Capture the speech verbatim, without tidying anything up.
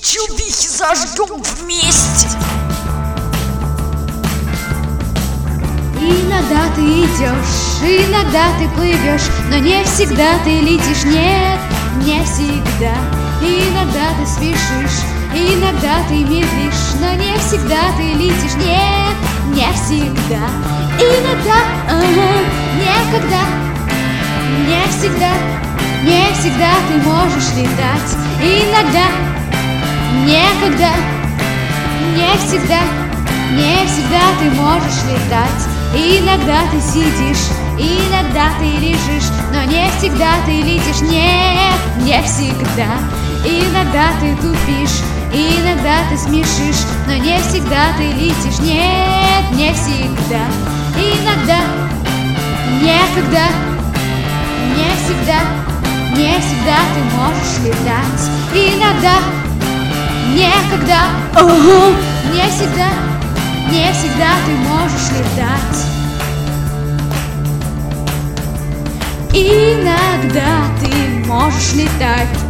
Чубихи зажгем вместе. Иногда ты идешь, иногда ты плывешь, но не всегда ты летишь, нет, не всегда. Иногда ты спешишь, иногда ты медлишь, но не всегда ты летишь, нет, не всегда. Иногда, ага, некогда, не всегда, не всегда ты можешь летать. Иногда, некогда, не всегда, не всегда ты можешь летать. Иногда ты сидишь, иногда ты лежишь, но не всегда ты летишь, нет, не всегда. Иногда ты тупишь, иногда ты смешишь, но не всегда ты летишь, нет, не всегда. Иногда, некогда, не всегда, не всегда ты можешь летать. Иногда, некогда, ого, не всегда, не всегда ты можешь летать. Иногда ты можешь летать.